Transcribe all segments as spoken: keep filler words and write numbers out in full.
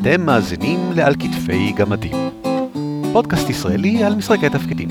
אתם מאזינים לעל כתפי גמדים, פודקאסט ישראלי על משחקי תפקידים.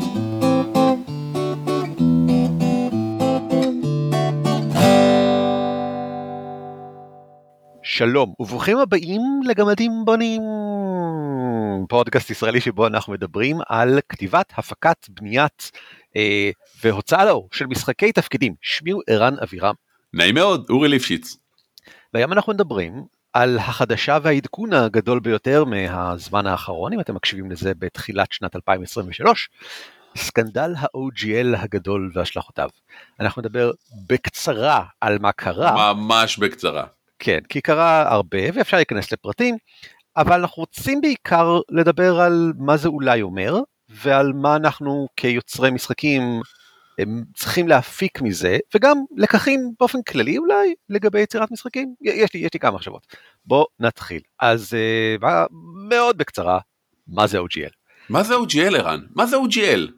שלום וברוכים הבאים לגמדים בונים, פודקאסט ישראלי שבו אנחנו מדברים על כתיבת, הפקת, בניית אה, והוצאה לאור של משחקי תפקידים. שמי הוא ערן אבירם. נעים מאוד, אורי ליפשיץ. והיום אנחנו מדברים על החדשה והעדכון הגדול ביותר מהזמן האחרון, אם אתם מקשיבים לזה בתחילת שנת אלפיים עשרים ושלוש, סקנדל ה-או ג'י אל הגדול והשלכותיו. אנחנו נדבר בקצרה על מה קרה. ממש בקצרה. כן, כי קרה הרבה ואפשר להיכנס לפרטים, אבל אנחנו רוצים בעיקר לדבר על מה זה אולי אומר, ועל מה אנחנו כיוצרי משחקים הם צריכים להפיק מזה, וגם לקחים באופן כללי אולי לגבי יצירת משחקים. יש לי, יש לי כמה מחשבות. בוא נתחיל. אז uh, מאוד בקצרה, מה זה או ג'י אל? מה זה או ג'י אל, ערן? מה זה או ג'י אל?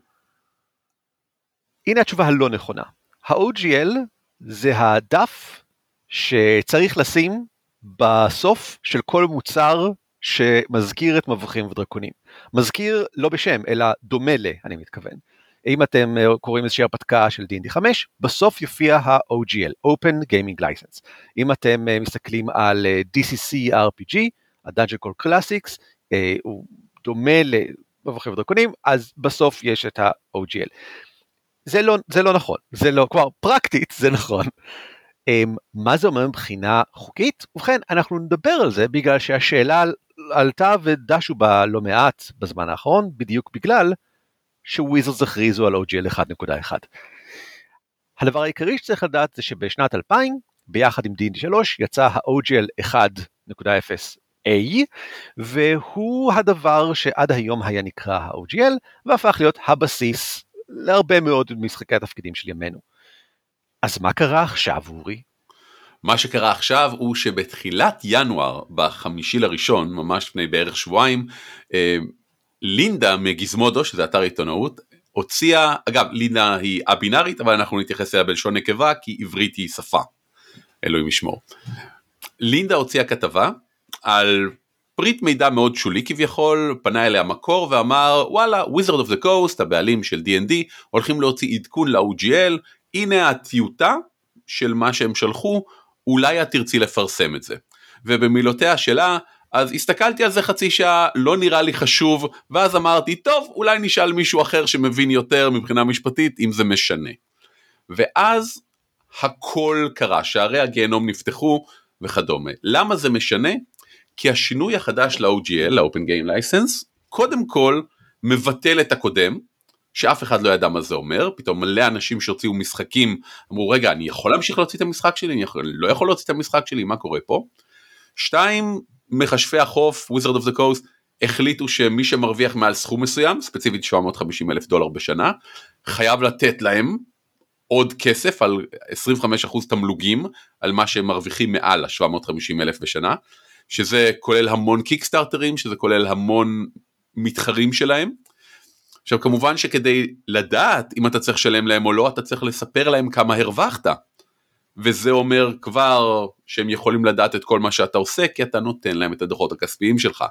הנה התשובה הלא נכונה. ה-או ג'י אל זה הדף שצריך לשים בסוף של כל מוצר שמזכיר את מבוכים ודרקונים. מזכיר לא בשם, אלא דומה ל, אני מתכוון. אם אתם קוראים איזושהי הרפתקה של די אנד די חמש, בסוף יופיע ה-או ג'י אל, Open Gaming License. אם אתם מסתכלים על די סי סי אר פי ג'י, ה-Dungeon Call Classics, הוא דומה למבוכים ודרקונים, אז בסוף יש את ה-או ג'י אל. זה לא, זה לא נכון, זה לא, כבר פרקטית זה נכון. מה זה אומר מבחינה חוקית? ובכן, אנחנו נדבר על זה בגלל שהשאלה עלתה ודשו בה לא מעט בזמן האחרון, בדיוק בגלל שוויזרדס הכריזו על או ג'י אל אחת נקודה אחת. הדבר העיקרי שצריך לדעת זה שבשנת אלפיים, ביחד עם די אנד די שלוש, יצא ה-או ג'י אל אחת נקודה אפס איי, והוא הדבר שעד היום היה נקרא ה-או ג'י אל, והפך להיות הבסיס להרבה מאוד משחקי התפקידים של ימינו. אז מה קרה עכשיו, אורי? מה שקרה עכשיו הוא שבתחילת ינואר, בחמישי לראשון, ממש לפני בערך שבועיים, לינדה מגיזמודו, שזה אתר עיתונאות, הוציאה, אגב, לינדה היא א-בינארית, אבל אנחנו נתייחס אליה בלשון נקבה, כי עברית היא שפה, אלוהים ישמור. לינדה הוציאה כתבה על פריט מידע מאוד שולי כביכול, פנה אליה מקור ואמר, וואלה, Wizard of the Coast, הבעלים של די אנד די, הולכים להוציא עדכון ל-או ג'י אל, הנה הטיוטה של מה שהם שלחו, אולי את תרצי לפרסם את זה. ובמילותיה שלה, אז הסתכלתי על זה חצי שעה, לא נראה לי חשוב, ואז אמרתי, טוב, אולי נשאל מישהו אחר שמבין יותר מבחינה משפטית, אם זה משנה. ואז הכל קרה, שערי הגיהנום נפתחו וכדומה. למה זה משנה? כי השינוי החדש ל-או ג'י אל, ל-Open Game License, קודם כל מבטל את הקודם, שאף אחד לא ידע מה זה אומר, פתאום מלא אנשים שהוציאו משחקים, אמרו, רגע, אני יכול להמשיך להוציא את המשחק שלי? אני יכול, לא יכול להוציא את המשחק שלי? מה קורה פה? שתיים, מחשפי החוף, Wizard of the Coast, החליטו שמי שמרוויח מעל סכום מסוים, ספציפית שבע מאות וחמישים אלף דולר בשנה, חייב לתת להם עוד כסף, על עשרים וחמישה אחוז תמלוגים, על מה שהם מרוויחים מעל ה-שבע מאות וחמישים אלף בשנה, שזה כולל המון קיקסטארטרים, שזה כולל המון מתחרים שלהם. עכשיו כמובן שכדי לדעת אם אתה צריך לשלם להם או לא, אתה צריך לספר להם כמה הרווחת, וזה אומר כבר שהם יכולים לדעת את כל מה שאתה עושה, כי אתה נותן להם את הדוחות הכספיים שלך.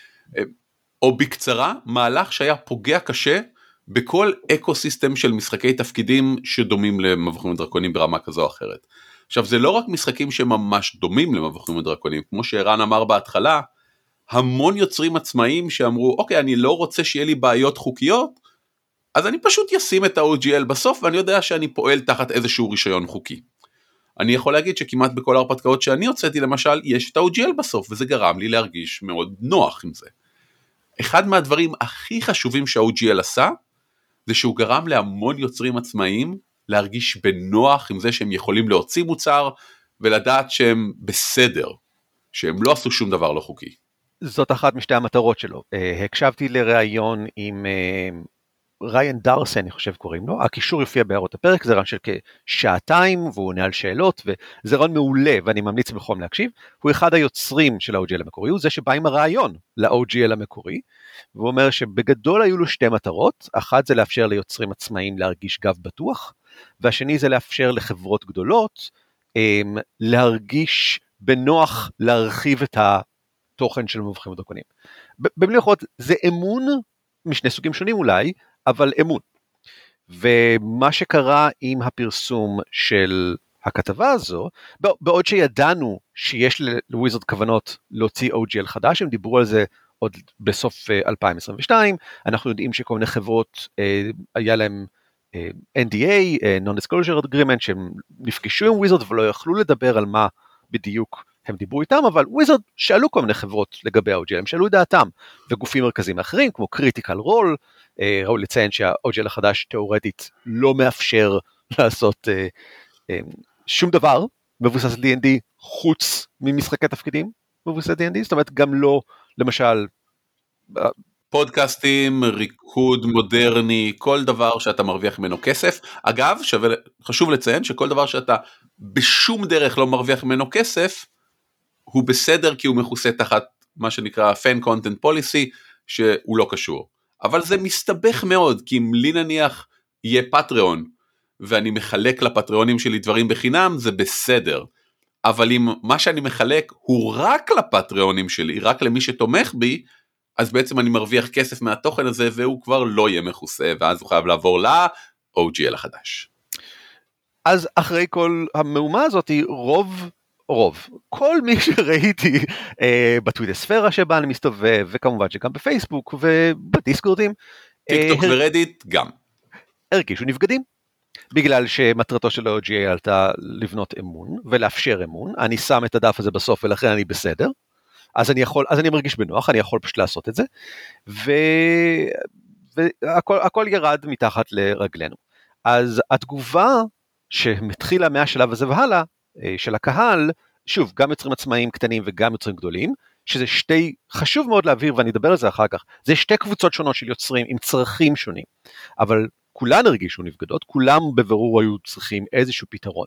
או בקצרה, מהלך שהיה פוגע קשה, בכל אקוסיסטם של משחקי תפקידים, שדומים למבוכים ודרקונים ברמה כזו או אחרת. עכשיו זה לא רק משחקים שממש דומים למבוכים ודרקונים, כמו שערן אמר בהתחלה, המון יוצרים עצמאיים שאמרו, אוקיי, אני לא רוצה שיהיה לי בעיות חוקיות, אז אני פשוט אשים את ה-או ג'י אל בסוף, ואני יודע שאני פועל תחת איזשהו רישיון חוקי. אני יכול להגיד שכמעט בכל ההרפתקאות שאני הוצאתי, למשל, יש את ה-או ג'י אל בסוף, וזה גרם לי להרגיש מאוד נוח עם זה. אחד מהדברים הכי חשובים שה-או ג'י אל עשה, זה שהוא גרם להמון יוצרים עצמאיים, להרגיש בנוח עם זה שהם יכולים להוציא מוצר, ולדעת שהם בסדר, שהם לא עשו שום דבר לא חוקי. זאת אחת משתי המטרות שלו. הקשבתי לראיון עם ריין דארסן, אני חושב קוראים לו, הקישור יופיע בהערות הפרק, זה רעיון של כשעתיים, והוא עונה על שאלות, וזה רעיון מעולה, ואני ממליץ בחום להקשיב. הוא אחד היוצרים של ה-או ג'י אל המקורי, הוא זה שבא עם הרעיון ל-או ג'י אל המקורי, והוא אומר שבגדול היו לו שתי מטרות, אחת זה לאפשר ליוצרים עצמאיים להרגיש גב בטוח, והשני זה לאפשר לחברות גדולות, להרגיש בנוח להרחיב את ה... התוכן של מבוכים ודרקונים. במילים אחרות, זה אמון משני סוגים שונים אולי, אבל אמון. ומה שקרה עם הפרסום של הכתבה הזו, בעוד שידענו שיש לוויזרד כוונות להוציא או ג'י אל חדש, הם דיברו על זה עוד בסוף אלפיים עשרים ושתיים, אנחנו יודעים שכל מיני חברות, היה להם אן די איי, Non-Disclosure Agreement, שהם נפגשו עם וויזרד ולא יכלו לדבר על מה בדיוק הם דיברו איתם, אבל וויזרד שאלו כל מיני חברות לגבי ה-או ג'י אל, הם שאלו את דעתם, וגופים מרכזיים אחרים, כמו Critical Role, ראוי לציין שה-או ג'י אל החדש תיאורטית לא מאפשר לעשות שום דבר מבוסס די אנד די חוץ ממשחקי תפקידים מבוסס די אנד די, זאת אומרת גם לא למשל פודקאסטים, ריקוד מודרני, כל דבר שאתה מרוויח ממנו כסף. אגב, שווה, חשוב לציין שכל דבר שאתה בשום דרך לא מרוויח ממנו כסף, הוא בסדר כי הוא מכוסה תחת מה שנקרא Fan Content Policy, שהוא לא קשור. אבל זה מסתבך מאוד, כי אם לי נניח יהיה פטריון, ואני מחלק לפטריונים שלי דברים בחינם, זה בסדר. אבל אם מה שאני מחלק הוא רק לפטריונים שלי, רק למי שתומך בי, אז בעצם אני מרוויח כסף מהתוכן הזה, והוא כבר לא יהיה מכוסה, ואז הוא חייב לעבור ל-או ג'י אל החדש. אז אחרי כל המהומה הזאת, רוב, רוב, כל מי שראיתי אה, בטוויטר ספירה שבה אני מסתובב, וכמובן שגם בפייסבוק ובדיסקורדים, טיק טוק אה, ורדיט גם. הרגישו נבגדים. בגלל שמטרתו של ה-או ג'י אל הייתה לבנות אמון, ולאפשר אמון, אני שם את הדף הזה בסוף, ולכן אני בסדר, אז אני יכול, אז אני מרגיש בנוח, אני יכול פשוט לעשות את זה, ו... והכל הכל ירד מתחת לרגלינו. אז התגובה שמתחילה מהשלב הזה והלאה, של הקהל, שוב, גם יוצרים עצמאיים קטנים וגם יוצרים גדולים, שזה שתי, חשוב מאוד להבהיר, ואני אדבר על זה אחר כך, זה שתי קבוצות שונות של יוצרים עם צרכים שונים, אבל כולן הרגישו נבגדות, כולם בבירור היו צריכים איזשהו פתרון.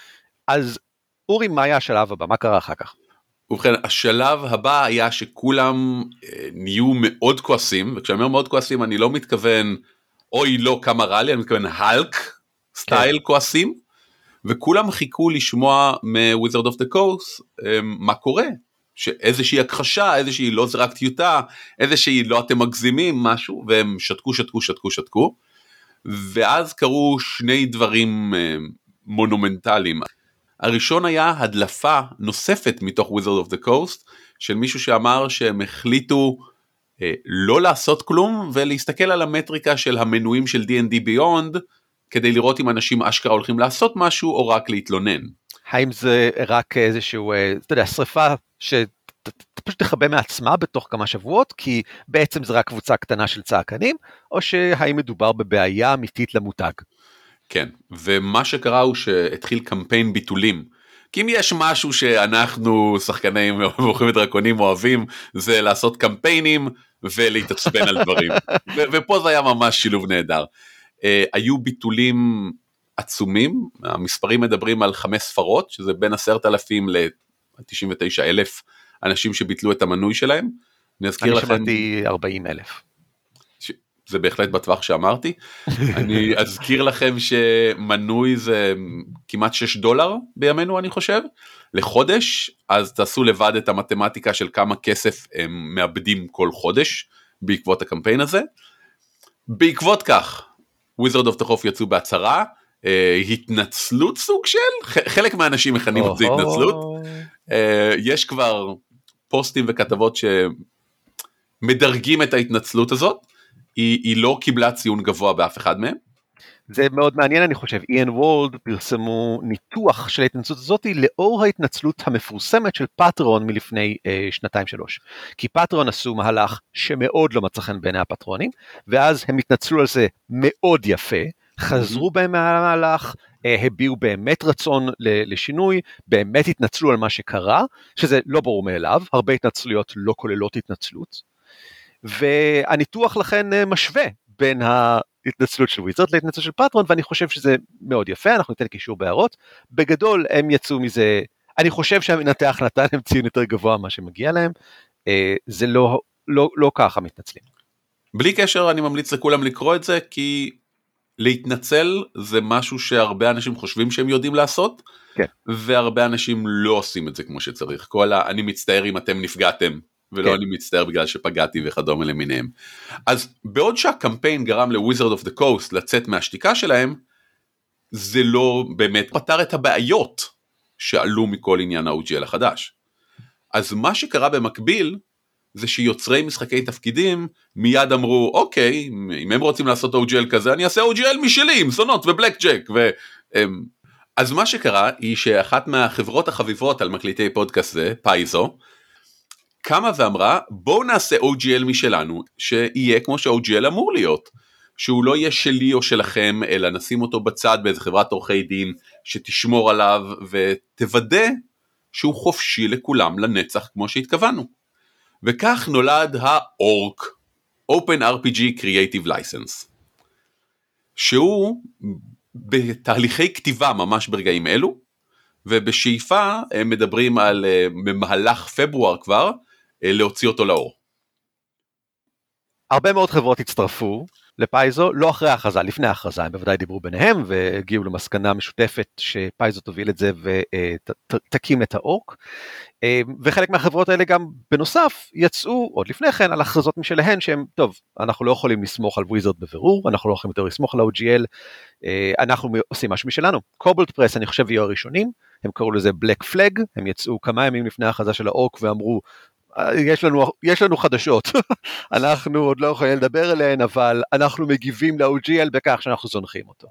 אז אורי, מה היה השלב הבא? מה קרה אחר כך? ובכן, השלב הבא היה שכולם אה, נהיו מאוד כועסים, וכשאני אומר מאוד כועסים, אני לא מתכוון, אוי לא כמה רע לי, אני מתכוון הלק, סטייל כן. כועסים, וכולם חיכו לשמוע מ-Wizard of the Coast אה, מה קורה, שאיזושהי הכחשה, איזושהי לא זרק טיוטה, איזושהי לא אתם מגזימים משהו, והם שתקו, שתקו, שתקו, שתקו, ואז קרו שני דברים אה, מונומנטליים. הראשון היה הדלפה נוספת מתוך Wizard of the Coast, של מישהו שאמר שהם החליטו אה, לא לעשות כלום, ולהסתכל על המטריקה של המנויים של די אנד די Beyond, כדי לראות אם אנשים אשכרה הולכים לעשות משהו, או רק להתלונן. האם זה רק איזשהו, אתה יודע, שריפה שפשוט תחבא מעצמה בתוך כמה שבועות, כי בעצם זה רק קבוצה קטנה של צעקנים, או שהאם מדובר בבעיה אמיתית למותג? כן, ומה שקרה הוא שהתחיל קמפיין ביטולים, כי אם יש משהו שאנחנו שחקנים מבוכים ודרקונים אוהבים, זה לעשות קמפיינים ולהתעצבן על דברים, ו- ופה זה היה ממש שילוב נהדר. Uh, היו ביטולים עצומים, המספרים מדברים על חמש ספרות, שזה בין עשרת אלפים ל-תשעים ותשעה אלף אנשים שביטלו את המנוי שלהם. אני אזכיר לכם... אני שמעתי ארבעים אלף. זה בהחלט בטווח שאמרתי. אני אזכיר לכם שמנוי זה כמעט שש דולר בימינו, אני חושב, לחודש, אז תעשו לבד את המתמטיקה של כמה כסף הם מאבדים כל חודש, בעקבות הקמפיין הזה. בעקבות כך, Wizard of the Coast יצאו בהצהרה, אה, התנצלות סוג של, חלק מהאנשים מכנים את זה התנצלות, אה, יש כבר פוסטים וכתבות שמדרגים את ההתנצלות הזאת, היא, היא לא קיבלה ציון גבוה באף אחד מהם. זה מאוד מעניין, אני חושב. איאן וולד פרסמו ניתוח של ההתנצלות הזאת לאור ההתנצלות המפורסמת של פטרון מלפני אה, שנתיים שלוש. כי פטרון עשו מהלך שמאוד לא מצא חן בעיני הפטרונים, ואז הם התנצלו על זה מאוד יפה, חזרו בהם מהמהלך, אה, הביעו באמת רצון לשינוי, באמת התנצלו על מה שקרה, שזה לא ברור מאליו, הרבה התנצלויות לא כוללות התנצלות, והניתוח לכן משווה בין ההתנצלות של וויזרד להתנצלות של פטרון, ואני חושב שזה מאוד יפה, אנחנו ניתן קישור בהערות, בגדול הם יצאו מזה, אני חושב שהמנתח נתן להם ציון יותר גבוה מה שמגיע להם, זה לא, לא, לא ככה מתנצלים. בלי קשר אני ממליץ לכולם לקרוא את זה, כי להתנצל זה משהו שהרבה אנשים חושבים שהם יודעים לעשות, כן. והרבה אנשים לא עושים את זה כמו שצריך, כל ה, אני מצטער אם אתם נפגעתם, ולא אני מצטער בגלל שפגעתי וכדומה למיניהם. אז בעוד שהקמפיין גרם ל-Wizard of the Coast לצאת מהשתיקה שלהם, זה לא באמת פתר את הבעיות שעלו מכל עניין ה-או ג'י אל החדש. אז מה שקרה במקביל, זה שיוצרי משחקי תפקידים מיד אמרו, אוקיי, אם הם רוצים לעשות או ג'י אל כזה, אני אעשה או ג'י אל משלי, עם סונות ובלק ג'ק. ו... אז מה שקרה, היא שאחת מהחברות החביבות על מקליטי פודקאסט זה, פייזו, קמה ואמרה, בואו נעשה או ג'י אל משלנו, שיהיה כמו ש-או ג'י אל אמור להיות, שהוא לא יהיה שלי או שלכם, אלא נשים אותו בצד באיזה חברת עורכי דין, שתשמור עליו ותוודא שהוא חופשי לכולם לנצח כמו שהתכוונו. וכך נולד ה-אורק, Open אר פי ג'י Creative License, שהוא בתהליכי כתיבה ממש ברגעים אלו, ובשאיפה הם מדברים על במהלך פברואר כבר, להוציא אותו לאור. הרבה מאוד חברות הצטרפו לפייזו, לא אחרי ההכרזה, לפני ההכרזה, הם בוודאי דיברו ביניהם, והגיעו למסקנה משותפת שפייזו תוביל את זה ותקים את האורק, וחלק מהחברות האלה גם בנוסף יצאו עוד לפני כן על הכרזות משלהן שהם, טוב, אנחנו לא יכולים לסמוך על וויזרד בבירור, אנחנו לא יכולים יותר לסמוך על ה-או ג'י אל, אנחנו עושים משהו משלנו. קובלט פרס, אני חושב, יהיו הראשונים, הם קראו לזה בלק פלג, הם יצאו כמה ימים לפני ההכרזה של האורק ואמרו, יש לנו, יש לנו חדשות, אנחנו עוד לא יכולים לדבר אליהן, אבל אנחנו מגיבים ל-או ג'י אל בכך שאנחנו זונחים אותו.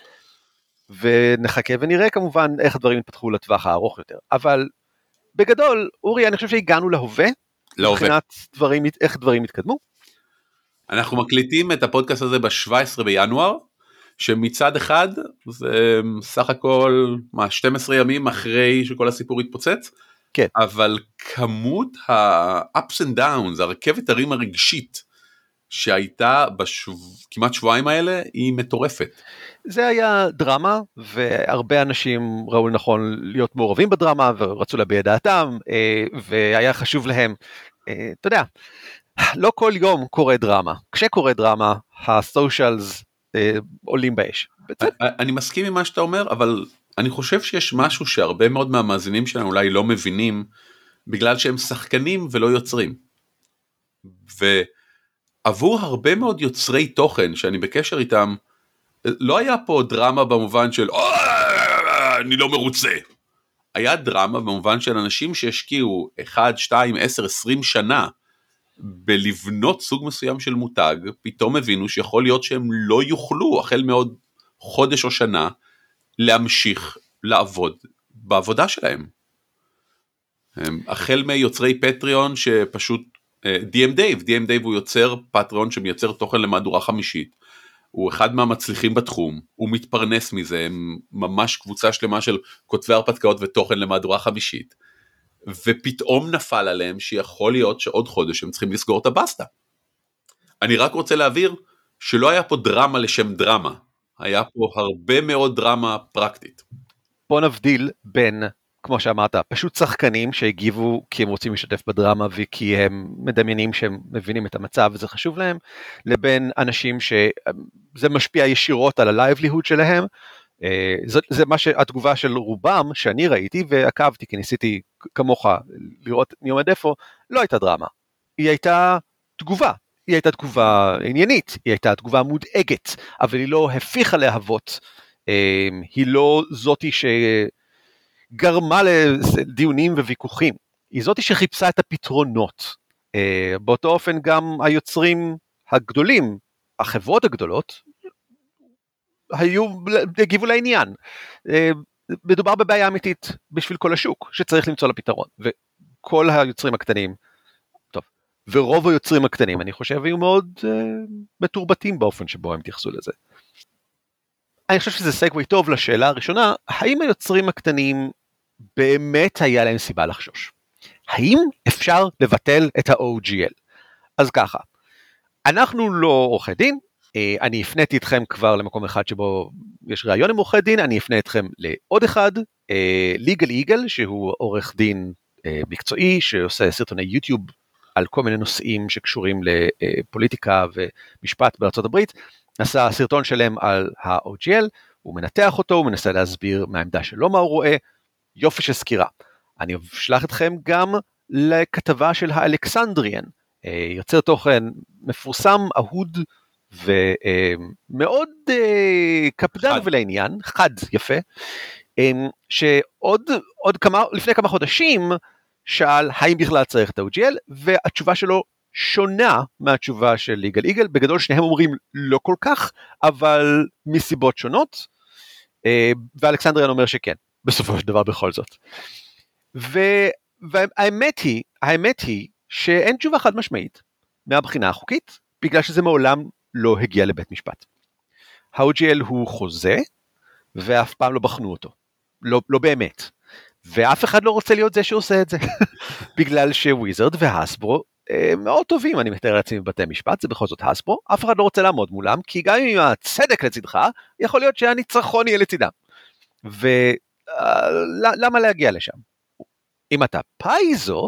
ונחכה ונראה כמובן איך הדברים יתפתחו לטווח הארוך יותר. אבל בגדול, אורי, אני חושב שהגענו להווה, מבחינת דברים, איך דברים יתקדמו. אנחנו מקליטים את הפודקאסט הזה ב-שבעה עשר בינואר, שמצד אחד, זה סך הכל, מה, שנים עשר ימים אחרי שכל הסיפור התפוצץ, כן. אבל כמות ה-ups and downs, הרכבת הרים הרגשית, שהייתה בכמעט שבועיים האלה, היא מטורפת. זה היה דרמה, והרבה אנשים ראו לנכון להיות מעורבים בדרמה, ורצו להביע דעתם, והיה חשוב להם, אתה יודע, לא כל יום קורה דרמה. כשקורה דרמה, הסושיאלס עולים באש. אני מסכים עם מה שאתה אומר, אבל אני חושב שיש משהו שהרבה מאוד מהמאזינים שלנו אולי לא מבינים, בגלל שהם שחקנים ולא יוצרים. ועבור הרבה מאוד יוצרי תוכן שאני בקשר איתם, לא היה פה דרמה במובן של, אני לא מרוצה. היה דרמה במובן של אנשים שהשקיעו אחד, שתיים, עשר, עשרים שנה, בלבנות סוג מסוים של מותג, פתאום הבינו שיכול להיות שהם לא יוכלו, החל מעוד חודש או שנה, להמשיך לעבוד בעבודה שלהם. החל מיוצרי פטריון שפשוט, די אם דייב, די אם דייב הוא יוצר פטריון שמייצר תוכן למהדורה חמישית, הוא אחד מהמצליחים בתחום, הוא מתפרנס מזה, הם ממש קבוצה שלמה של כותבי הרפתקאות ותוכן למהדורה חמישית, ופתאום נפל עליהם שיכול להיות שעוד חודש הם צריכים לסגור את הבסטה. אני רק רוצה להבהיר שלא היה פה דרמה לשם דרמה, היה פה הרבה מאוד דרמה פרקטית. בוא נבדיל בין, כמו שאמרת, פשוט שחקנים שהגיבו כי הם רוצים לשתף בדרמה וכי הם מדמיינים שהם מבינים את המצב וזה חשוב להם, לבין אנשים שזה משפיע ישירות על ה-livelihood שלהם. זה, זה מה שהתגובה של רובם שאני ראיתי ועקבתי כי ניסיתי כמוך לראות מי עומד איפה, לא הייתה דרמה, היא הייתה תגובה. היא הייתה תגובה עניינית, היא הייתה תגובה מודאגת, אבל היא לא הפיכה להבות, היא לא זאתי שגרמה לדיונים וויכוחים, היא זאתי שחיפשה את הפתרונות. באותו אופן גם היוצרים הגדולים, החברות הגדולות, היו, הגיבו לעניין. מדובר בבעיה אמיתית בשביל כל השוק, שצריך למצוא לה פתרון, וכל היוצרים הקטנים, ורוב היוצרים הקטנים, אני חושב, היו מאוד uh, מתורבתים באופן שבו הם תייחסו לזה. אני חושב שזה סגווי טוב לשאלה הראשונה, האם היוצרים הקטנים באמת היה להם סיבה לחשוש? האם אפשר לבטל את ה-או ג'י אל? אז ככה, אנחנו לא עורכי דין, אני הפניתי אתכם כבר למקום אחד שבו יש ראיון עם עורכי דין, אני אפנה אתכם לעוד אחד, ליגל איגל, שהוא עורך דין מקצועי, שעושה סרטוני יוטיוב, על כל מיני נושאים שקשורים לפוליטיקה ומשפט בארצות הברית, עשה סרטון שלם על ה-או ג'י אל, הוא מנתח אותו, הוא מנסה להסביר מהעמדה שלו מה הוא רואה, יופי של סקירה. אני אשלח אתכם גם לכתבה של האלכסנדריאן, יוצר תוכן מפורסם, אהוד ומאוד קפדן ולעניין, חד, יפה, שעוד עוד כמה, לפני כמה חודשים שאל האם בכלל צריך את ה-או ג'י אל, והתשובה שלו שונה מהתשובה של ליגל איגל, בגדול שניהם אומרים לא כל כך, אבל מסיבות שונות, ואלכסנדריאן אומר שכן, בסופו של דבר בכל זאת. והאמת היא, האמת היא שאין תשובה חד משמעית מהבחינה החוקית, בגלל שזה מעולם לא הגיע לבית משפט. ה-או ג'י אל הוא חוזה, ואף פעם לא בחנו אותו. לא, לא באמת. ואף אחד לא רוצה להיות זה שעושה את זה. בגלל שוויזרד והסברו מאוד טובים, אני מתאר לעצמי בבתי משפט, זה בכל זאת הסברו, אף אחד לא רוצה לעמוד מולם, כי גם אם הצדק לצדך, יכול להיות שהניצחון יהיה לצדם. ולמה להגיע לשם? אם אתה פייזו,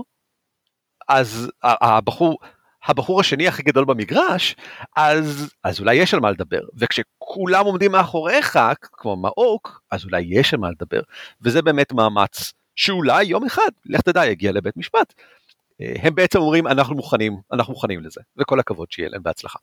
אז הבחור, הבחור השני הכי גדול במגרש, אז, אז אולי יש על מה לדבר, וכשכולם עומדים מאחוריך, כמו מאוק, אז אולי יש על מה לדבר, וזה באמת מאמץ, שאולי יום אחד, לך תדע, יגיע לבית משפט, הם בעצם אומרים, אנחנו מוכנים, אנחנו מוכנים לזה, וכל הכבוד שיהיה להם בהצלחה.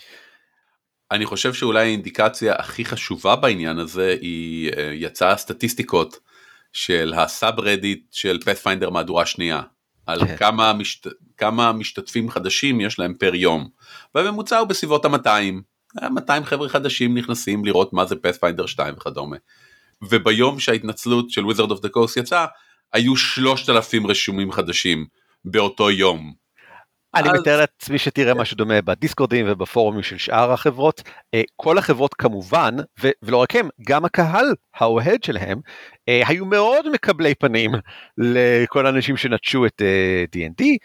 אני חושב שאולי האינדיקציה הכי חשובה בעניין הזה, היא יצאה סטטיסטיקות, של הסאב רדיט של פאת'פיינדר מהדורה שנייה, על כמה, משת... כמה משתתפים חדשים יש להם פר יום, והממוצע הוא בסביבות ה-מאתיים, מאתיים חבר'ה חדשים נכנסים לראות מה זה פאת'פיינדר שתיים וכדומה, וביום שההתנצלות של Wizard of the Coast יצא, היו שלושת אלפים רשומים חדשים באותו יום. אני מתאר לעצמי שתראה משהו דומה בדיסקורדים ובפורומים של שאר החברות, כל החברות כמובן, ולא רק הם, גם הקהל האוהד שלהם, היו מאוד מקבלי פנים לכל האנשים שנטשו את די אנד די,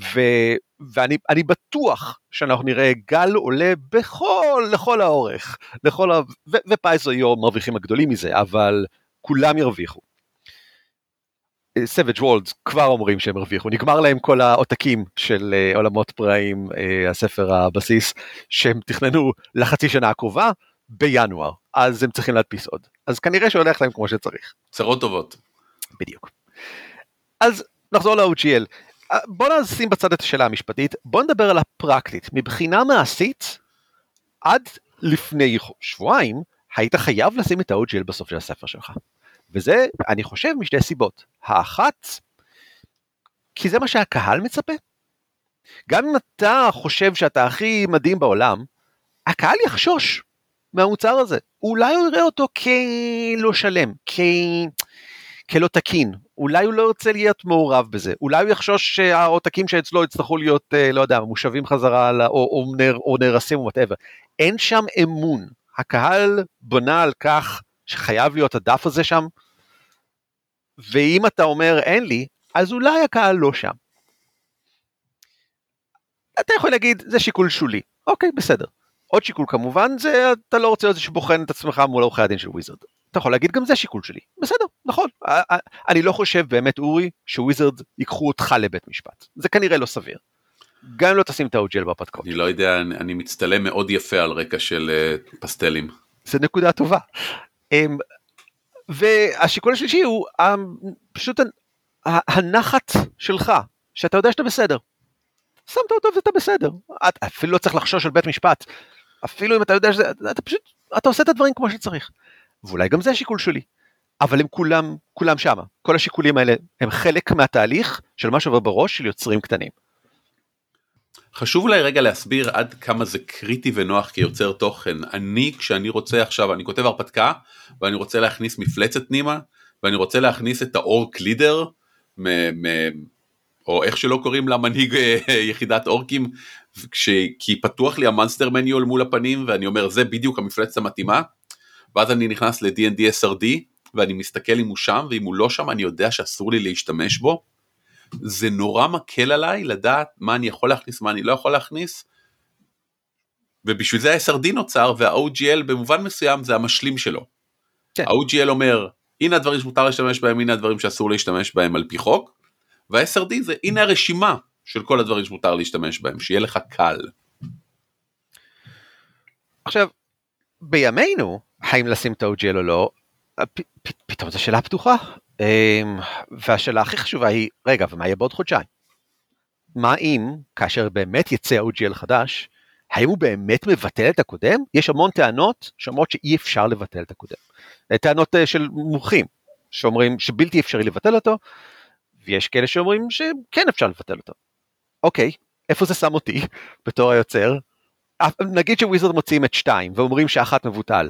ואני בטוח שאנחנו נראה גל עולה בכל, לכל האורך, לכל ה... ופייזו יהיו מרוויחים הגדולים מזה, אבל כולם ירוויחו. Savage Worlds כבר אומרים שהם הרוויחו, נגמר להם כל העותקים של uh, עולמות פראיים, uh, הספר הבסיס, שהם תכננו לחצי שנה הקרובה, בינואר, אז הם צריכים להדפיס עוד. אז כנראה שהולך להם כמו שצריך. צרות טובות. בדיוק. אז נחזור ל-או ג'י אל. בוא נשים בצד את השאלה המשפטית, בוא נדבר על הפרקטית. מבחינה מעשית, עד לפני שבועיים, היית חייב לשים את ה-או ג'י אל בסוף של הספר שלך. וזה, אני חושב, משתי סיבות. האחת, כי זה מה שהקהל מצפה. גם אם אתה חושב שאתה הכי מדהים בעולם, הקהל יחשוש מהמוצר הזה. אולי הוא יראה אותו כלא שלם, כ... כלא תקין. אולי הוא לא ירצה להיות מעורב בזה. אולי הוא יחשוש שהעותקים שאצלו יצטרכו להיות, לא יודע, מושבים חזרה, או, או, נר, או נרסים או whatever. אין שם אמון. הקהל בונה על כך שחייב להיות הדף הזה שם, ואם אתה אומר אין לי, אז אולי הקהל לא שם. אתה יכול להגיד, זה שיקול שולי. אוקיי, בסדר. עוד שיקול כמובן, זה אתה לא רוצה להיות שבוחן את עצמך מול עורכי הדין של וויזרד. אתה יכול להגיד, גם זה שיקול שלי. בסדר, נכון. אני לא חושב באמת, אורי, שוויזרד ייקחו אותך לבית משפט. זה כנראה לא סביר. גם אם לא תשים את ה-או ג'י אל בפתקות. אני לא יודע, אני מצטלם מאוד יפה על רקע של פסטלים. זה נקודה טובה. והשיקול השלישי הוא פשוט הנחת שלך, שאתה יודע שאתה בסדר. שמת אותו ואתה בסדר. אתה אפילו לא צריך לחשוש על בית משפט. אפילו אם אתה יודע שזה, אתה פשוט, אתה עושה את הדברים כמו שצריך. ואולי גם זה השיקול שלי. אבל הם כולם, כולם שמה. כל השיקולים האלה הם חלק מהתהליך של מה שעובר בראש של יוצרים קטנים. חשוב אולי רגע להסביר עד כמה זה קריטי ונוח כיוצר תוכן. אני, כשאני רוצה עכשיו, אני כותב הרפתקה, ואני רוצה להכניס מפלצת פנימה, ואני רוצה להכניס את האורק לידר, מ- מ- או איך שלא קוראים לה, מנהיג יחידת אורקים, כש- כי פתוח לי המונסטר מניול מול הפנים, ואני אומר, זה בדיוק המפלצת המתאימה, ואז אני נכנס ל-די אנד די עשר די, ואני מסתכל אם הוא שם, ואם הוא לא שם, אני יודע שאסור לי להשתמש בו. זה נורא מקל עליי לדעת מה אני יכול להכניס, מה אני לא יכול להכניס, ובשביל זה ה-עשר די נוצר, וה-או ג'י אל במובן מסוים זה המשלים שלו. כן. ה-או ג'י אל אומר, הנה הדברים שמותר להשתמש בהם, הנה הדברים שאסור להשתמש בהם על פי חוק, וה-עשר די זה, הנה הרשימה של כל הדברים שמותר להשתמש בהם, שיהיה לך קל. עכשיו, בימינו, האם לשים את ה-או ג'י אל או לא, פ- פ- פתאום זו שאלה פתוחה, והשאלה הכי חשובה היא, רגע, ומה יהיה בעוד חודשיים? מה אם, כאשר באמת יצא ה-או ג'י אל חדש, האם הוא באמת מבטל את הקודם? יש המון טענות שאומרות שאי אפשר לבטל את הקודם. טענות של מומחים, שאומרים שבלתי אפשרי לבטל אותו, ויש כאלה שאומרים שכן אפשר לבטל אותו. אוקיי, איפה זה שם אותי בתור היוצר? נגיד שוויזרד מוציאים את שתיים, ואומרים שאחת מבוטל.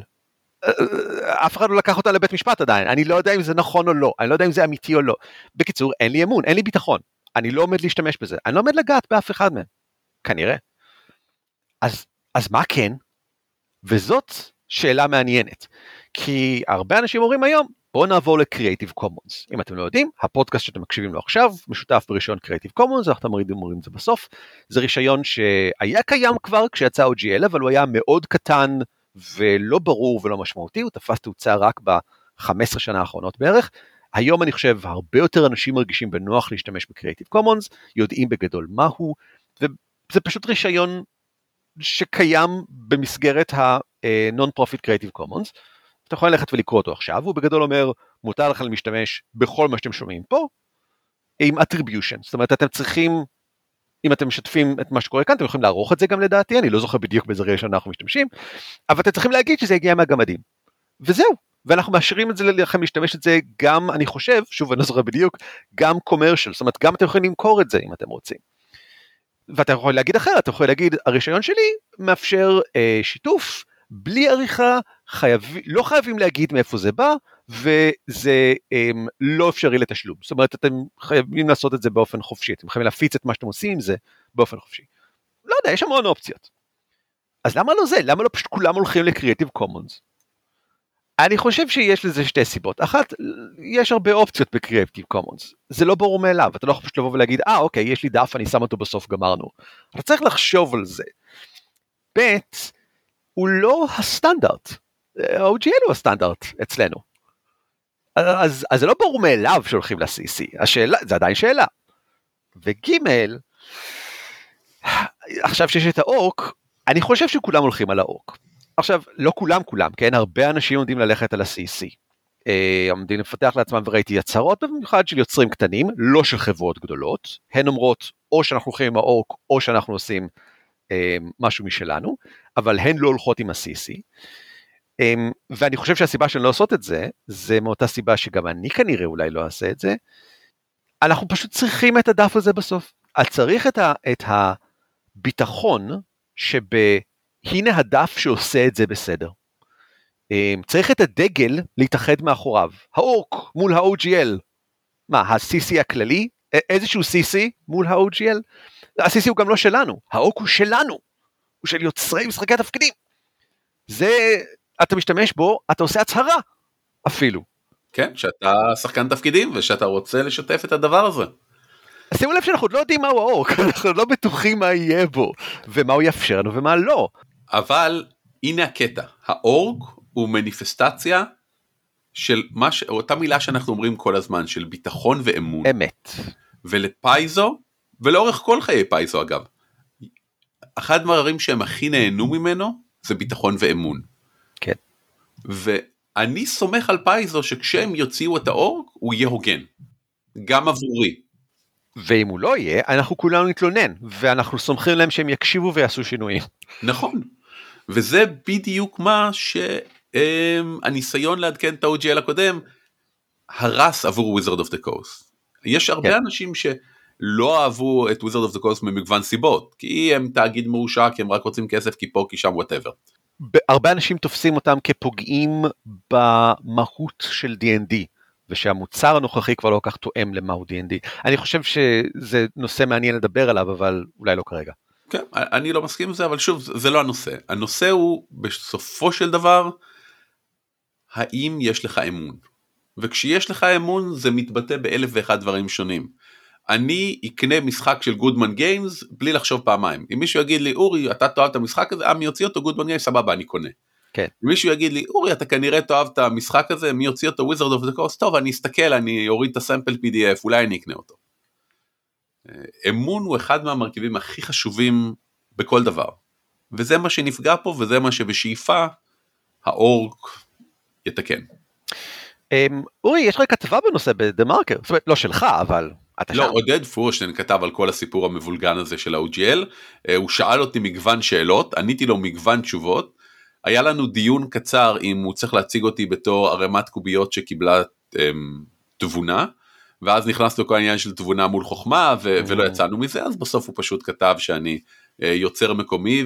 אף אחד לא לקח אותה לבית משפט עדיין, אני לא יודע אם זה נכון או לא, אני לא יודע אם זה אמיתי או לא. בקיצור, אין לי אמון, אין לי ביטחון, אני לא עומד להשתמש בזה, אני לא עומד לגעת באף אחד מהם, כנראה. אז, אז מה כן? וזאת שאלה מעניינת, כי הרבה אנשים אומרים היום, בואו נעבור ל-Creative Commons. אם אתם לא יודעים, הפודקאסט שאתם מקשיבים לו עכשיו, משותף ברישיון Creative Commons, אנחנו מורידים מורים את זה בסוף, זה רישיון שהיה קיים כבר כשיצא או ג'י אל, אבל הוא היה מאוד קטן, ולא ברור ולא משמעותי, הוא תפס תאוצה רק ב-חמש עשרה שנה האחרונות בערך. היום אני חושב הרבה יותר אנשים מרגישים בנוח להשתמש ב-Creative Commons, יודעים בגדול מהו, וזה פשוט רישיון שקיים במסגרת ה-Non-Profit Creative Commons. אתה יכול ללכת ולקרוא אותו עכשיו, הוא בגדול אומר, מותר לכם להשתמש בכל מה שאתם שומעים פה, עם attribution, זאת אומרת אתם צריכים, אם אתם משתפים את מה שקורה כאן, אתם יכולים לערוך את זה גם לדעתי, אני לא זוכר בדיוק באיזה רישיון שאנחנו משתמשים, אבל אתם צריכים להגיד שזה הגיע מהגמדים, וזהו, ואנחנו מאשרים את זה לכם להשתמש את זה גם, אני חושב, שוב אני לא זוכר בדיוק, גם commercial, זאת אומרת גם אתם יכולים למכור את זה אם אתם רוצים, ואתה יכול להגיד אחרת, אתה יכול להגיד, הרישיון שלי מאפשר אה, שיתוף, בלי עריכה, חייב, לא חייבים להגיד מאיפה זה בא, וזה הם, לא אפשרי לתשלום. זאת אומרת, אתם חייבים לעשות את זה באופן חופשי, אתם חייבים להפיץ את מה שאתם עושים עם זה באופן חופשי. לא יודע, יש המון אופציות. אז למה לא זה? למה לא פשוט כולם הולכים ל-Creative Commons? אני חושב שיש לזה שתי סיבות. אחת, יש הרבה אופציות ב-Creative Commons. זה לא ברור מאליו, אתה לא יכול פשוט לבוא ולהגיד, אה, אוקיי, יש לי דף, אני שם אותו בסוף, גמרנו. אתה צריך לחשוב על זה. ב' הוא לא הסטנדרט, ה-או ג'י אל הוא הסטנדרט אצלנו. אז, אז זה לא ברור מאליו שהולכים ל-סי סי, השאלה, זה עדיין שאלה. וגימל, עכשיו שיש את האורק, אני חושב שכולם הולכים על האורק. עכשיו, לא כולם כולם, כן? הרבה אנשים עומדים ללכת על ה-סי סי. עומדים לפתח לעצמם וראיתי יצרות, במיוחד של יוצרים קטנים, לא של חברות גדולות. הן אומרות, או שאנחנו הולכים עם האורק, או שאנחנו עושים משהו משלנו, אבל הן לא הולכות עם ה-סי סי, ואני חושב שהסיבה שהן לא עושות את זה, זה מאותה סיבה שגם אני כנראה אולי לא אעשה את זה, אנחנו פשוט צריכים את הדף הזה בסוף, אז צריך את, ה, את הביטחון, שבהנה הדף שעושה את זה בסדר, צריך את הדגל להתאחד מאחוריו, האורק מול ה-או ג'י אל, מה, ה-סי סי הכללי, איזשהו סי סי מול ה-או ג'י אל, ה-סי סי הוא גם לא שלנו, האורק הוא שלנו, הוא של יוצרי משחקי התפקידים. זה, אתה משתמש בו, אתה עושה הצהרה, אפילו. כן, שאתה שחקן תפקידים, ושאתה רוצה לשתף את הדבר הזה. שימו לב שאנחנו לא יודעים מהו האורק, אנחנו לא בטוחים מה יהיה בו, ומה הוא יאפשר לנו ומה לא. אבל, הנה הקטע, האורק הוא מניפסטציה, של מה ש... אותה מילה שאנחנו אומרים כל הזמן, של ביטחון ואמון. אמת. ולפייזו, ולאורך כל חיי פייזו אגב, אחד מהדברים שהם הכי נהנו ממנו, זה ביטחון ואמון. כן. ואני סומך על פייזו, שכשהם יוציאו את האורק, הוא יהיה הוגן. גם עבורי. ואם הוא לא יהיה, אנחנו כולנו נתלונן, ואנחנו סומכים להם שהם יקשיבו ויעשו שינויים. נכון. וזה בדיוק מה שהניסיון לעדכן את ה-או ג'י אל הקודם, הרס עבור Wizard of the Coast. יש הרבה כן. אנשים ש... לא אהבו את Wizard of the Coast ממגוון סיבות, כי הם תאגיד מאושר, כי הם רק רוצים כסף, כי פה, כי שם, whatever. הרבה אנשים תופסים אותם כפוגעים במהות של די אנד די, ושהמוצר הנוכחי כבר לא כך תואם למהו די אנד די. אני חושב שזה נושא מעניין לדבר עליו, אבל אולי לא כרגע. כן, אני לא מסכים עם זה, אבל שוב, זה לא הנושא. הנושא הוא, בסופו של דבר, האם יש לך אמון? וכשיש לך אמון, זה מתבטא באלף ואחד דברים שונים. אני אקנה משחק של גודמן גיימס בלי לחשוב פעמיים. אם מישהו יגיד לי, אורי, אתה תאהב את המשחק הזה, מי יוציא אותו גודמן גיימס, סבבה, אני קונה. כן. אם מישהו יגיד לי, אורי, אתה כנראה תאהב את המשחק הזה, מי יוציא אותו Wizard of the Coast, טוב, אני אסתכל, אני אוריד את הסמפל פי די אף, אולי אני אקנה אותו. אמון הוא אחד מהמרכיבים הכי חשובים בכל דבר. וזה מה שנפגע פה, וזה מה שבשאיפה האורק יתקן. אורי, יש לך כתבה בנושא בדה מרקר, זאת אומרת, לא שלך, אבל אתה לא, שם. עודד פורשטיין כתב על כל הסיפור המבולגן הזה של ה-או ג'י אל, הוא שאל אותי מגוון שאלות, עניתי לו מגוון תשובות, היה לנו דיון קצר אם הוא צריך להציג אותי בתור ערימת קוביות שקיבלה אמ, תבונה, ואז נכנס לכל העניין של תבונה מול חוכמה, ו- Mm. ולא יצאנו מזה, אז בסוף הוא פשוט כתב שאני אה, יוצר מקומי,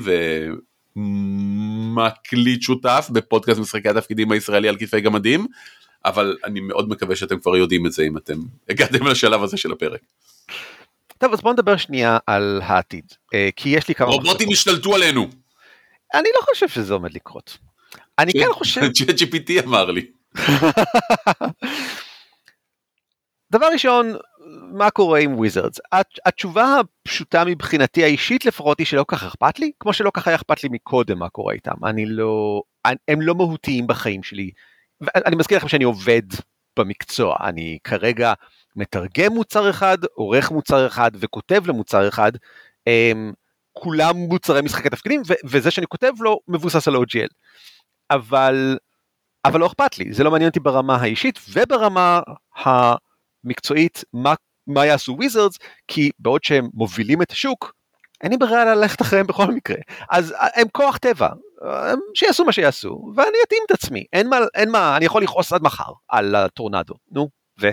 ומקליט שותף בפודקאסט משחקי התפקידים הישראלי על כתפי גמדים, אבל אני מאוד מקווה שאתם כבר יודעים את זה, אם אתם הגעתם לשלב הזה של הפרק. טוב, אז בואו נדבר שנייה על העתיד, כי יש לי כמה... רובוטים השתלטו עלינו. אני לא חושב שזה עומד לקרות. אני כן חושב... צ'אט ג'י פי טי אמר לי. דבר ראשון, מה קורה עם וויזרדס? התשובה הפשוטה מבחינתי האישית לפחות היא שלא כך אכפת לי, כמו שלא כך היה אכפת לי מקודם מה קורה איתם. אני לא... הם לא מהותיים בחיים שלי. אני מזכיר לכם שאני עובד במקצוע. אני כרגע מתרגם מוצר אחד, עורך מוצר אחד וכותב למוצר אחד. כולם מוצרי משחקי תפקידים, וזה שאני כותב לו מבוסס על או ג'י אל. אבל, אבל לא אכפת לי, זה לא מעניין אותי ברמה האישית, וברמה המקצועית, מה, מה יעשו וויזרדס, כי בעוד שהם מובילים את השוק, אין לי ברירה ללכת אחריהם בכל מקרה. אז הם כוח טבע, הם שיעשו מה שיעשו, ואני אתאים את עצמי, אין מה, אין מה, אני יכול לכעוס עד מחר על הטורנדו, נו, ו...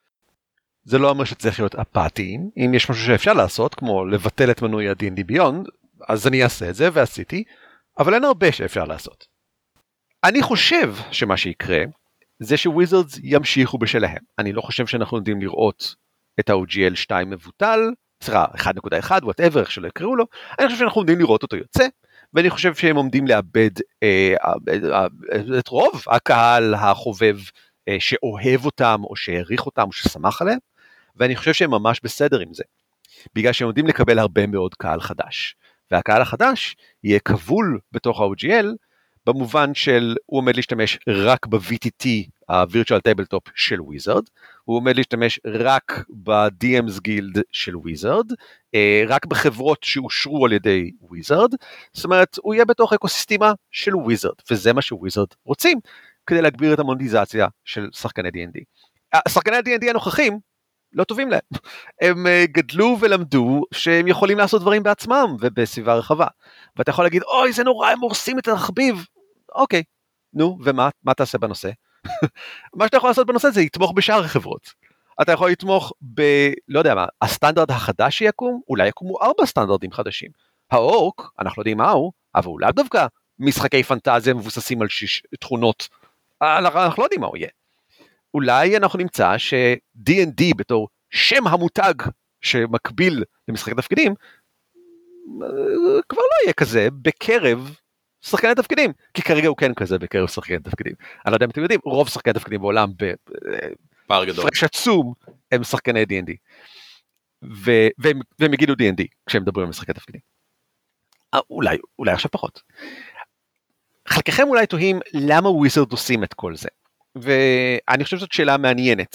זה לא אומר שצריך להיות אפאתיים, אם יש משהו שאפשר לעשות, כמו לבטל את מנוי ה-די אנד די Beyond, אז אני אעשה את זה, ועשיתי, אבל אין הרבה שאפשר לעשות. אני חושב שמה שיקרה, זה שוויזרדס ימשיכו בשלהם. אני לא חושב שאנחנו יודעים לראות את ה-או ג'י אל שתיים מבוטל, סליחה, אחת נקודה אחת, whatever, איך שלא יקראו לו, אני חושב שאנחנו יודעים לראות אותו יוצא, ואני חושב שהם עומדים לאבד אה, אה, את רוב הקהל החובב, אה, שאוהב אותם, או שהעריך אותם, או ששמח עליהם, ואני חושב שהם ממש בסדר עם זה, בגלל שהם יודעים לקבל הרבה מאוד קהל חדש, והקהל החדש יהיה כבול בתוך ה-או ג'י אל, במובן של הוא עומד להשתמש רק ב-וי טי טי, ה-Virtual Tabletop של וויזרד, הוא עומד להשתמש רק ב-די אמס Guild של וויזרד, רק בחברות שאושרו על ידי וויזרד, זאת אומרת, הוא יהיה בתוך אקוסיסטמה של וויזרד, וזה מה שוויזרד רוצים, כדי להגביר את המוניטיזציה של שחקני די אנד די. שחקני ה-די אנד די הנוכחים, לא טובים להם. הם גדלו ולמדו שהם יכולים לעשות דברים בעצמם ובסביבה רחבה. ואתה יכול להגיד, אוי, זה נורא, הם הורסים את התחביב. אוקיי, נו, ומה? מה תעשה בנושא? מה שאתה יכול לעשות בנושא זה לתמוך בשאר החברות. אתה יכול לתמוך ב... לא יודע מה, הסטנדרט החדש שיקום, אולי יקומו ארבע סטנדרטים חדשים. האורק, אנחנו יודעים מה הוא, אבל אולי דווקא משחקי פנטזיה מבוססים על שיש תכונות. אנחנו לא יודעים מה הוא יהיה. אולי אנחנו נמצא ש-די אנד די בתור שם המותג שמקביל למשחקי תפקידים, כבר לא יהיה כזה בקרב שחקני תפקידים, כי כרגע הוא כן כזה בקרב שחקני תפקידים. אני לא יודע אם אתם יודעים, רוב שחקני תפקידים בעולם פער גדול. פרש עצום הם שחקני די אנד די. והם, והם יגידו די אנד די כשהם מדברים על משחקי תפקידים. אולי, אולי עכשיו פחות. חלקכם אולי תוהים למה וויזרד עושים את כל זה. ואני חושב שזאת שאלה מעניינת.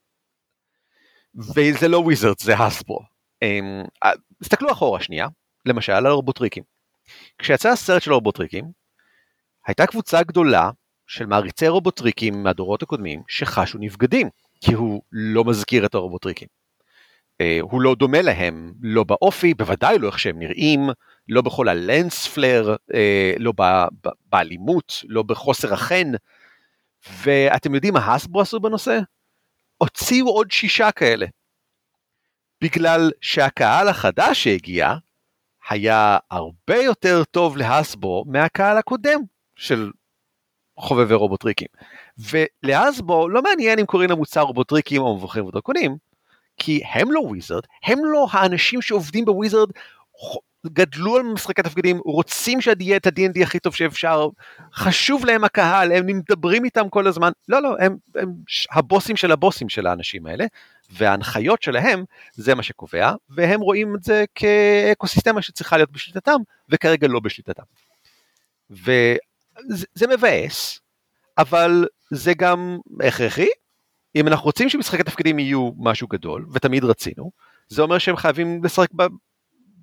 וזה לא וויזרד, זה הסברו. תסתכלו אחורה שנייה, למשל על רובוטריקים. כשיצא הסרט של רובוטריקים, הייתה קבוצה גדולה של מעריצי רובוטריקים מהדורות הקודמים, שחשו נבגדים, כי הוא לא מזכיר את הרובוטריקים. הוא לא דומה להם, לא באופי, בוודאי לא איך שהם נראים, לא בכל הלנס פלר, לא באלימות, לא בחוסר החן, ואתם יודעים מה הסברו עשו בנושא? הוציאו עוד שישה כאלה. בגלל שהקהל החדש שהגיע, היה הרבה יותר טוב להסברו מהקהל הקודם של חובבי רובוטריקים. ולהסברו לא מעניין אם קוראים למוצר רובוטריקים או מבוכים ודרקונים, כי הם לא וויזרד, הם לא האנשים שעובדים בוויזרד, גדלו על משחקי תפקידים, רוצים שהדיהיה את ה-די אנד די הכי טוב שאפשר, חשוב להם הקהל, הם מדברים איתם כל הזמן, לא, לא, הם, הם הבוסים של הבוסים של האנשים האלה, וההנחיות שלהם זה מה שקובע, והם רואים את זה כאקוסיסטמה שצריכה להיות בשליטתם, וכרגע לא בשליטתם. וזה מבאס, אבל זה גם הכרחי, אם אנחנו רוצים שמשחקי תפקידים יהיו משהו גדול, ותמיד רצינו, זה אומר שהם חייבים לשחק ב...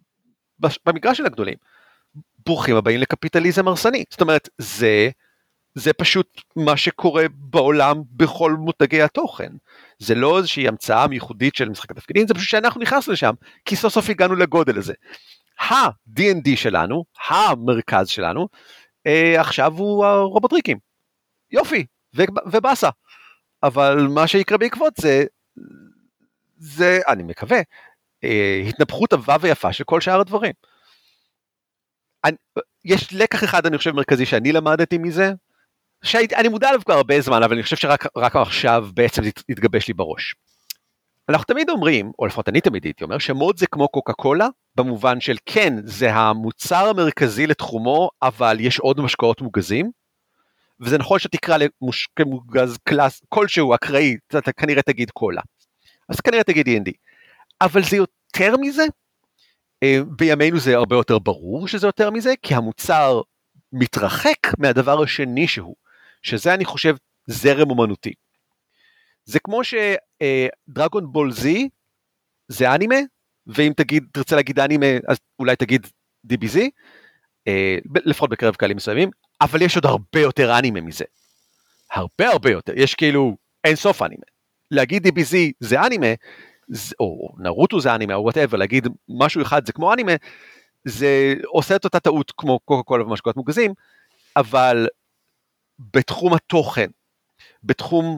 במגרש של הגדולים. ברוכים הבאים לקפיטליזם הרסני. זאת אומרת, זה זה פשוט מה שקורה בעולם בכל מותגי התוכן. זה לא איזושהי המצאה מיוחדית של משחק התפקידים, זה פשוט שאנחנו נכנסנו לשם, כי סוף סוף הגענו לגודל הזה. ה-די אנד די שלנו, המרכז שלנו, אה, עכשיו הוא הרובוטריקים. יופי, ובאסה. אבל מה שיקרה בעקבות זה, זה, אני מקווה, אה, התנפחות טובה ויפה של כל שאר הדברים. אני, יש לקח אחד, אני חושב, מרכזי שאני למדתי מזה, שאני מודע עליו כבר הרבה זמן, אבל אני חושב שרק רק עכשיו בעצם זה יתגבש לי בראש. אנחנו תמיד אומרים, או לפחות אני תמיד הייתי אומר, שמוד זה כמו קוקה קולה, במובן של כן, זה המוצר המרכזי לתחומו, אבל יש עוד משקאות מוגזים, וזה נכון שתקרא למוגז קלאס, כלשהו אקראי, אתה כנראה תגיד קולה, אז כנראה תגיד די אנד די, אבל זה יותר מזה, בימינו זה הרבה יותר ברור שזה יותר מזה, כי המוצר מתרחק מהדבר השני שהוא, שזה אני חושב זרם אומנותי. זה כמו שדרגון בול זי זה אנימה, ואם תגיד, תרצה להגיד אנימה, אז אולי תגיד די בי זי, לפחות בקרב קהלים מסוימים, אבל יש עוד הרבה יותר אנימה מזה. הרבה הרבה יותר, יש כאילו אין סוף אנימה. להגיד די בי זי זה אנימה, או נרוטו זה אנימה, או whatever, להגיד משהו אחד זה כמו אנימה, זה עושה את אותה טעות כמו קוקה קולה ומשקאות מוגזים, אבל בתחום התוכן, בתחום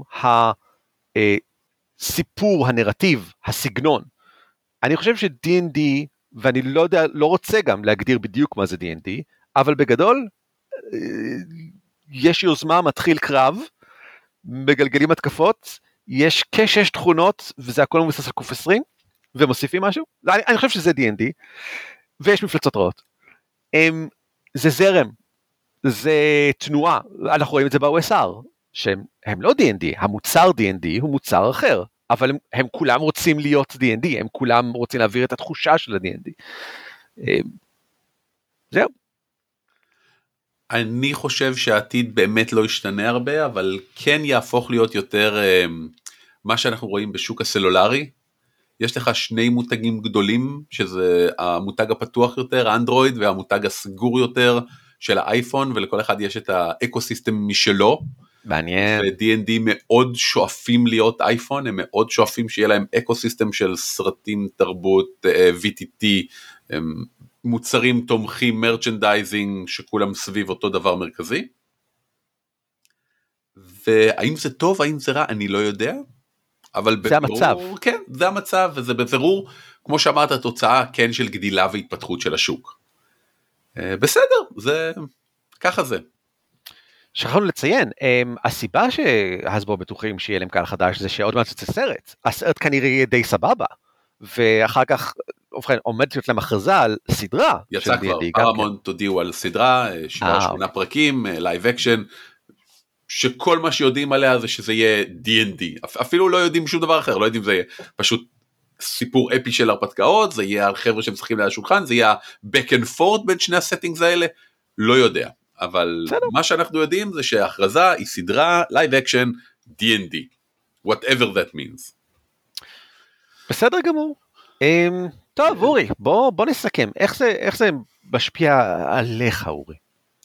הסיפור, הנרטיב, הסגנון, אני חושב ש-די אנד די, ואני לא יודע, לא רוצה גם להגדיר בדיוק מה זה די אנד די, אבל בגדול, יש יוזמה, מתחיל קרב, מגלגלים התקפות, יש כשש תכונות, וזה הכל מבוסס על קוף עשרים, ומוסיפים משהו, אני, אני חושב שזה די אנד די, ויש מפלצות רעות. הם, זה זרם, זה תנועה, אנחנו רואים את זה ב-או אס אר, שהם הם לא די אנד די, המוצר די אנד די הוא מוצר אחר, אבל הם, הם כולם רוצים להיות די אנד די, הם כולם רוצים להעביר את התחושה של ה-די אנד די. זהו. אני חושב שהעתיד באמת לא ישתנה הרבה, אבל כן יהפוך להיות יותר מה שאנחנו רואים בשוק הסלולרי. יש לך שני מותגים גדולים, שזה המותג הפתוח יותר, האנדרואיד, והמותג הסגור יותר של האייפון, ולכל אחד יש את האקוסיסטם משלו. מעניין. ו-די אנד די מאוד שואפים להיות אייפון, הם מאוד שואפים שיהיה להם אקוסיסטם של סרטים, תרבות, וי טי טי, מוצרים תומכים, מרצ'נדייזינג, שכולם סביב אותו דבר מרכזי. והאם זה טוב, האם זה רע, אני לא יודע. אבל זה בבירור, המצב. כן, זה המצב, וזה בבירור, כמו שאמרת, התוצאה כן של גדילה והתפתחות של השוק. בסדר, זה, ככה זה. שכחנו לציין, הסיבה שהסבו בטוחים שיהיה להם קהל חדש, זה שעוד מעט יוצא סרט. הסרט כנראה יהיה די סבבה, ואחר כך, ובכן, עומדת להיות להם הכרזה על סדרה. יצא כבר, פרמונט הודיעו על סדרה, שבעה שמונה פרקים, לייב אקשן, שכל מה שיודעים עליה זה שזה יהיה די אנד די, אפילו לא יודעים שום דבר אחר, לא יודעים זה יהיה פשוט סיפור אפי של הרפתקאות, זה יהיה על חבר'ה שמשחקים ליד השולחן, זה יהיה back and forth בין שני הסטינגס האלה, לא יודע, אבל בסדר. מה שאנחנו יודעים זה שההכרזה היא סדרה לייב אקשן די אנד די, whatever that means. בסדר גמור. um, טוב אורי, בוא, בוא נסכם, איך זה, איך זה משפיע עליך אורי?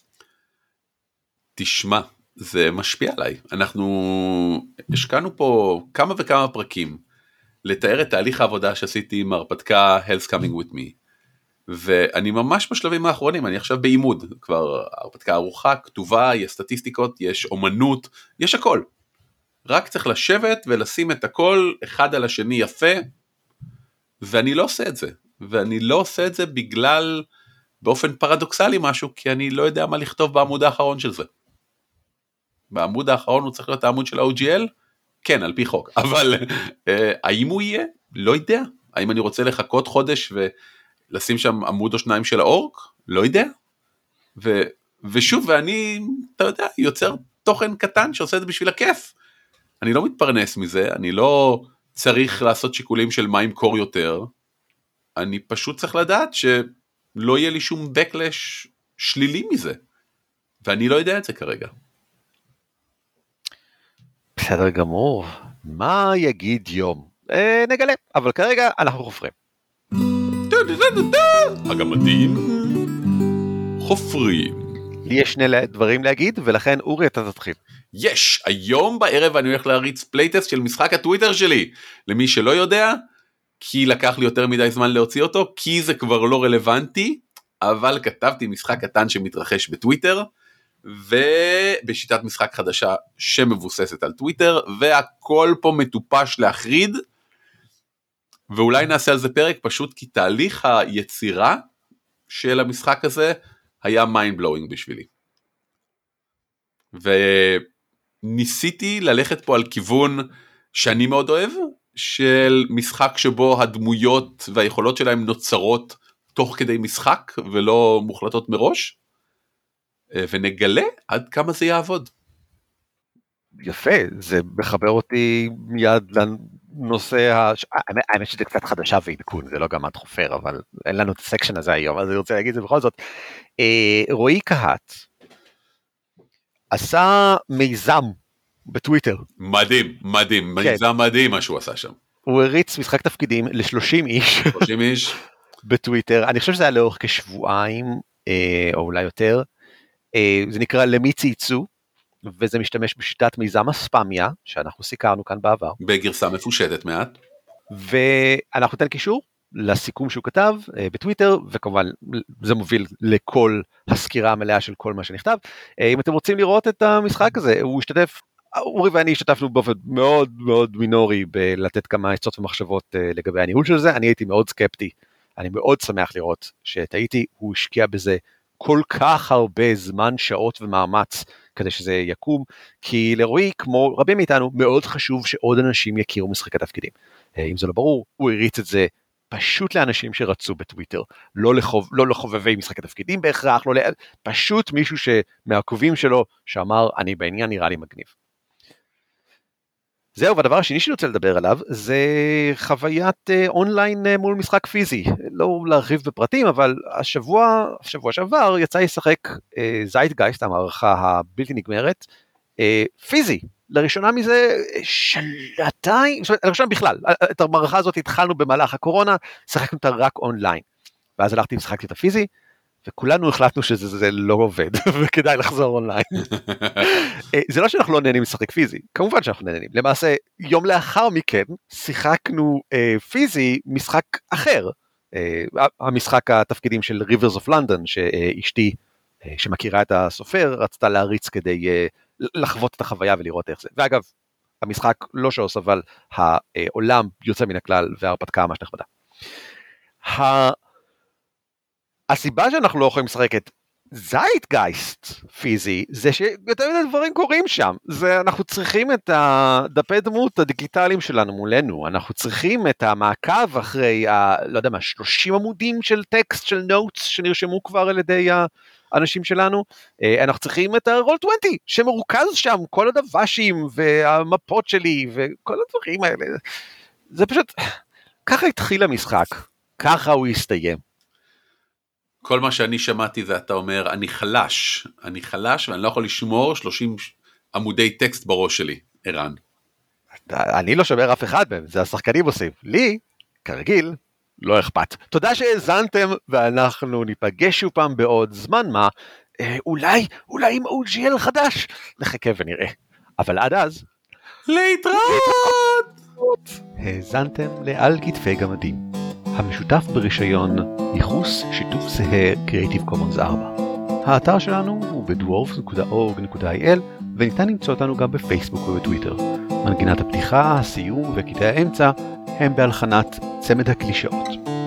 תשמע, זה משפיע עליי. אנחנו השקענו פה כמה וכמה פרקים לתאר את תהליך העבודה שעשיתי עם הרפתקה Hell's Coming With Me, ואני ממש בשלבים האחרונים, אני עכשיו בעימוד, כבר הרפתקה ארוחה, כתובה, יש סטטיסטיקות, יש אומנות, יש הכל. רק צריך לשבת ולשים את הכל אחד על השני יפה, ואני לא עושה את זה, ואני לא עושה את זה בגלל, באופן פרדוקסלי משהו, כי אני לא יודע מה לכתוב בעמוד האחרון של זה. בעמוד האחרון הוא צריך להיות העמוד של ה-או ג'י אל? כן, על פי חוק, אבל אה, האם הוא יהיה? לא יודע. האם אני רוצה לחכות חודש ולשים שם עמוד או שניים של האורק? לא יודע. ו, ושוב, ואני, אתה יודע, יוצר תוכן קטן שעושה את זה בשביל הכיף. אני לא מתפרנס מזה, אני לא צריך לעשות שיקולים של מה ימכור יותר, אני פשוט צריך לדעת שלא יהיה לי שום backlash שלילי מזה, ואני לא יודע את זה כרגע. בסדר גמור, מה יגיד יום? אה, נגלה, אבל כרגע אנחנו חופרים. הגמדים חופרים. לי יש שני דברים להגיד, ולכן אורי אתה תתחיל. יש, היום בערב אני הולך להריץ פלייטסט של משחק הטוויטר שלי, למי שלא יודע, כי לקח לי יותר מדי זמן להוציא אותו, כי זה כבר לא רלוונטי, אבל כתבתי משחק קטן שמתרחש בטוויטר, ובשיטת משחק חדשה שמבוססת על טוויטר, והכל פה מטופש להחריד, ואולי נעשה על זה פרק, פשוט כי תהליך היצירה של המשחק הזה, היה mind blowing בשבילי. וניסיתי ללכת פה על כיוון שאני מאוד אוהב, של משחק שבו הדמויות והיכולות שלהם נוצרות תוך כדי משחק, ולא מוחלטות מראש, ונגלה עד כמה זה יעבוד. יפה, זה מחבר אותי מיד לנושא, האמת שזה קצת חדשה ועדכון, זה לא גם עד חופר, אבל אין לנו את הסקשן הזה היום, אז אני רוצה להגיד את זה בכל זאת. רועי קהת עשה מיזם בטוויטר. מדהים, מדהים, מיזם מדהים מה שהוא עשה שם. הוא הריץ משחק תפקידים ל-שלושים איש. שלושים איש. בטוויטר, אני חושב שזה היה לאורך כשבועיים, או אולי יותר. זה נקרא למי צייצו, וזה משתמש בשיטת מיזם הספמיה, שאנחנו סיכרנו כאן בעבר. בגרסה מפושטת מעט. ואנחנו ניתן קישור לסיכום שהוא כתב בטוויטר, וכמובן זה מוביל לכל הסקירה המלאה של כל מה שנכתב. אם אתם רוצים לראות את המשחק הזה, הוא השתתף, אורי ואני השתתפנו באופן מאוד מאוד מינורי, בלתת כמה עצות ומחשבות לגבי הניהול של זה, אני הייתי מאוד סקפטי, אני מאוד שמח לראות שטעיתי, הוא השקיע בזה כל כך הרבה זמן, שעות ומאמץ, כדי שזה יקום, כי לרועי, כמו רבים מאיתנו, מאוד חשוב שעוד אנשים יכירו משחקי תפקידים. אם זה לא ברור, הוא הריץ את זה פשוט לאנשים שרצו בטוויטר, לא, לחוב, לא לחובבי משחקי תפקידים בהכרח, לא, פשוט מישהו שמהעקובים שלו, שאמר, אני בעניין נראה לי מגניב. זהו, והדבר השני שאני רוצה לדבר עליו, זה חוויית אונליין מול משחק פיזי, לא להרחיב בפרטים, אבל השבוע, השבוע שעבר, יצא לשחק זייטגייסט, המערכה הבלתי נגמרת, פיזי, לראשונה מזה שנתיים, לראשונה בכלל, את המערכה הזאת התחלנו במהלך הקורונה, שחקנו אותה רק אונליין, ואז הלכתי ושחקתי את הפיזי, וכולנו החלטנו שזה זה לא עובד, וכדאי לחזור אונליין. זה לא שאנחנו לא נהנים לשחק פיזי, כמובן שאנחנו נהנים. למעשה, יום לאחר מכן, שיחקנו פיזי משחק אחר, המשחק התפקידים של Rivers of London, שאשתי, שמכירה את הסופר, רצתה להריץ כדי לחוות את החוויה ולראות איך זה. ואגב, המשחק לא שעוש, אבל העולם יוצא מן הכלל, וההרפתקה ממש נחמדה. הסיבה שאנחנו לא יכולים לשחק את זייטגייסט פיזי, זה שיותר מדי דברים קורים שם, זה אנחנו צריכים את הדפי דמות הדיגיטליים שלנו מולנו, אנחנו צריכים את המעקב אחרי, ה, לא יודע מה, שלושים עמודים של טקסט, של נוטס, שנרשמו כבר על ידי האנשים שלנו, אנחנו צריכים את הרול עשרים, שמרוכז שם, כל הדוושים והמפות שלי, וכל הדברים האלה, זה פשוט, ככה התחיל המשחק, ככה הוא יסתיים. כל מה שאני שמעתי זה אתה אומר, אני חלש, אני חלש ואני לא יכול לשמור שלושים עמודי טקסט בראש שלי, ערן. אני לא שומר אף אחד מהם, זה השחקנים עושים. לי, כרגיל, לא אכפת. תודה שהאזנתם, ואנחנו ניפגש שוב פעם בעוד זמן מה, אה, אולי, אולי עם או ג'י אל חדש, נחכה ונראה. אבל עד אז, להתראות! האזנתם לעל כתפי גמדים. המשותף ברישיון ייחוס שיתוף זהה Creative Commons ארבע. האתר שלנו הוא ב-דוורפס נקודה אורג נקודה איי אל וניתן למצוא אותנו גם בפייסבוק ובטוויטר. מנגינת הפתיחה, הסיום וקטעי האמצע הם בהלחנת צמד הקלישאות.